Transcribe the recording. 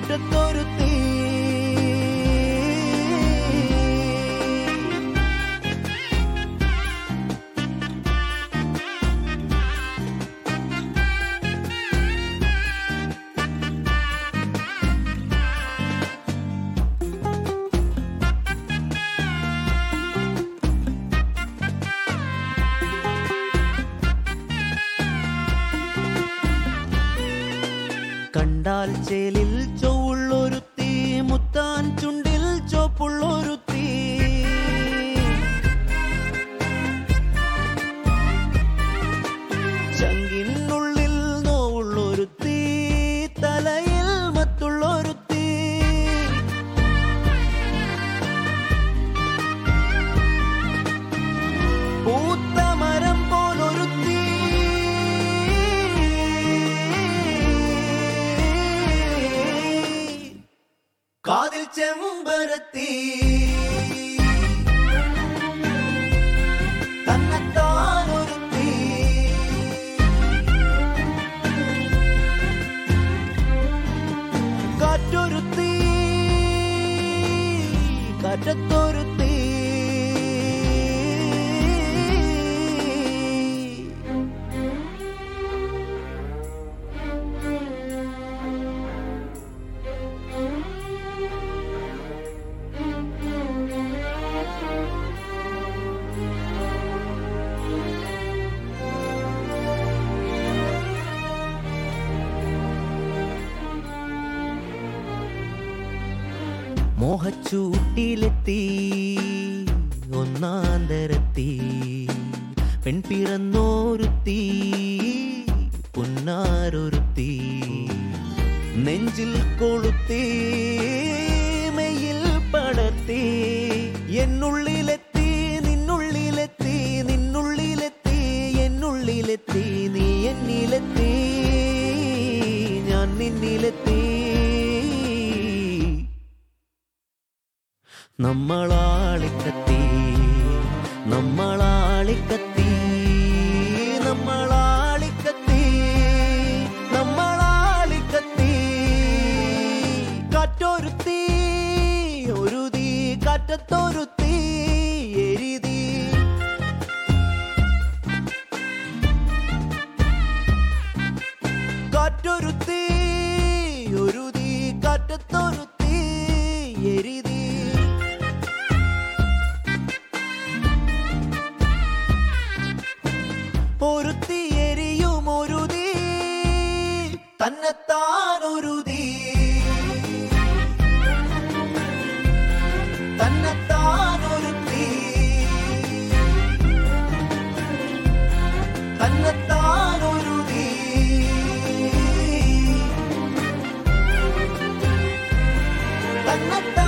കാറ്റത്തൊരുത്തി കണ്ടാൽ ചേലിൽ ചൊവ്വുള്ളൊരുത്തി മുത്താൻ ചുണ്ടിൽ ചോപ്പുള്ളൊരുത്തി ചങ്കിനുള്ളിൽ നോവുള്ളൊരുത്തി തലയിൽ മത്തുള്ളൊരുത്തി പൂത്ത മരം പോലൊരുത്തി കാതിൽ ചെമ്പരത്തി തന്നെത്താനൊരുത്തി കാറ്റൊരുത്തി കാറ്റത്തൊരുത്തി മോഹച്ചൂട്ടിലെത്തി ഒന്നാന്തരത്തി പെൺപിറന്നോരുത്തി പുന്നാരൊരുത്തി നെഞ്ചിൽ കൊളുത്തി മെയ്യിൽ പടർത്തി എന്നുള്ളിലെത്തി നിന്നുള്ളിലെത്തി നിന്നുള്ളിലെത്തി എന്നുള്ളിലെത്തി നീ എന്നിലെത്തി ഞാൻ നിന്നിലെത്തി നമ്മളാളിക്കത്തി നമ്മളാളിക്കത്തി നമ്മളാളിക്കത്തി നമ്മളാളിക്കത്തി കാറ്റൊരുത്തി ഒരുതി കാറ്റത്തൊരുത്തി എരിതി കാറ്റൊരുത്തി ഒരുതി കാറ്റത്തൊരുത്തി എരിതി ഒരുത്തി എരിയും ഒരുതി തന്നെത്താനൊരുതി തന്നെത്താനൊരുത്തി തന്നെത്താനൊരുതി തന്നെത്താൻ